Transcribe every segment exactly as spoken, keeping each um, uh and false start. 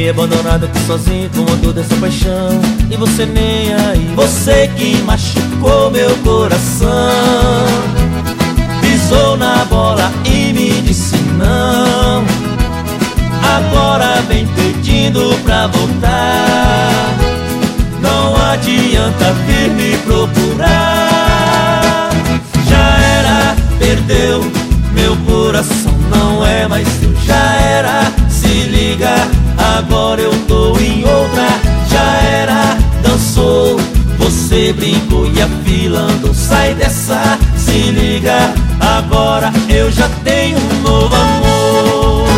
Fiquei abandonado aqui sozinho com a dor dessa paixão, e você nem aí. Você que machucou meu coração, pisou na bola e me disse não. Agora vem pedindo pra voltar. Não adianta vir me procurar. Já era, perdeu, meu coração não é mais seu. Já era, se liga, agora eu tô em outra. Já era, dançou, você brincou e a fila andou. Sai dessa, se liga, agora eu já tenho um novo amor.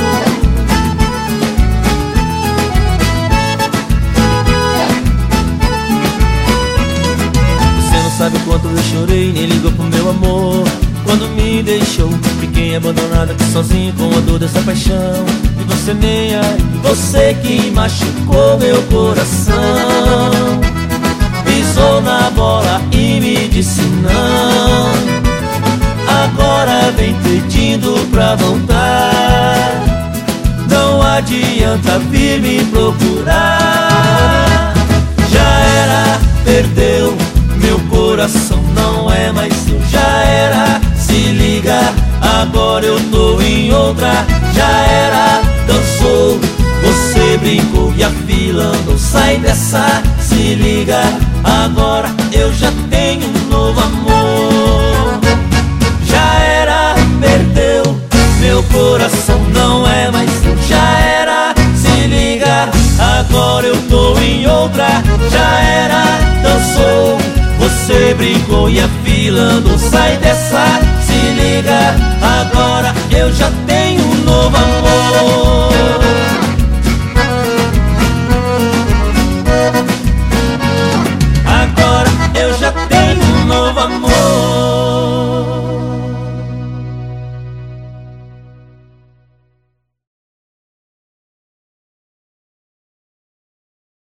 Você não sabe o quanto eu chorei, nem ligou pro meu amor quando me deixou. Fiquei abandonado aqui sozinho com a dor dessa paixão, e você nem aí. Você que machucou meu coração, pisou na bola e me disse não. Agora vem pedindo pra voltar. Não adianta vir me procurar. Já era, perdeu, meu coração não é mais seu. Já era, se liga, agora eu tô em outra. Já era, dançou, você brincou e a fila andou. Sai dessa, se liga, agora eu já tenho um novo amor. Já era, perdeu, meu coração não é mais seu. Já era, se liga, agora eu tô em outra. Já era, dançou, você brincou e a fila andou. Sai dessa, se liga, agora eu já